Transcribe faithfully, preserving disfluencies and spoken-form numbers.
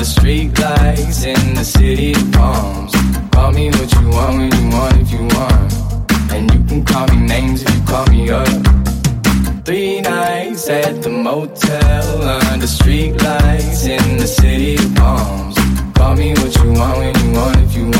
street lights in the city of palms. Call me what you want when you want if you want. And you can call me names if you call me up. Three nights at the motel under street lights in the city of palms. Call me what you want when you want if you want.